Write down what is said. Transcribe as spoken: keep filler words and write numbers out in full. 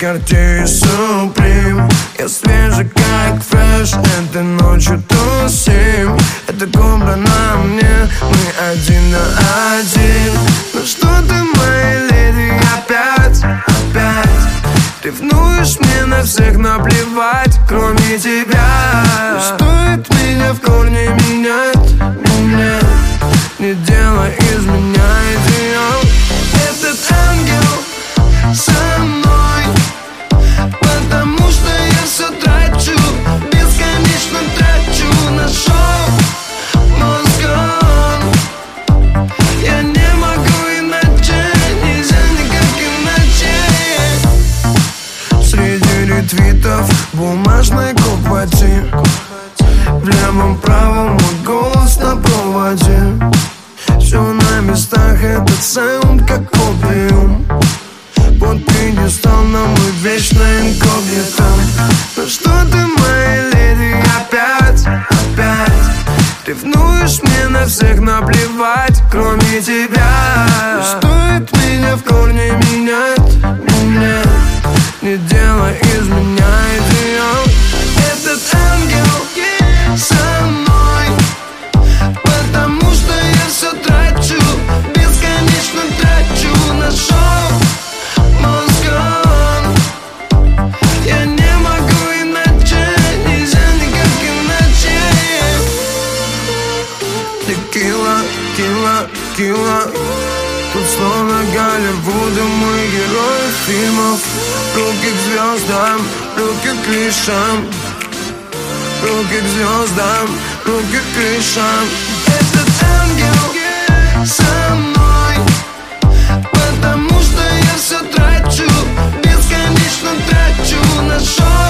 Cartier Supreme. Я свежий как фреш, этой ночью тусим. Это куплено мне, мы один на один. Ну что ты, моя леди, опять, опять ревнуешь, мне на всех наплевать, кроме тебя. Стоит меня в корне менять, менять, не делай из меня идеал. Этот ангел со мной, потому что я все трачу, бесконечно трачу на шоу Moscow. Я не могу иначе, нельзя никак иначе. Среди ретвитов бумажной копоти, в левом правом мой голос на проводе. Все на местах, этот саунд как опиум. Под пьедесталом мы вечно инкогнито. Ну что ты, моя леди, опять, опять ревнуешь, мне на всех наплевать, кроме тебя. Стоит меня в корне менять, менять, не делай из меня идеал. Этот ангел со мной, потому что я все трачу, бесконечно трачу на шоу Moscow. Я не могу иначе, нельзя никак иначе. Текила, кила, кила. Тут словно Голливуда, мы герои фильмов. Руки к звездам, руки к крышам. Руки к звездам, руки к крышам. Этот ангел со мной, потому что я все трачу, бесконечно трачу на шоу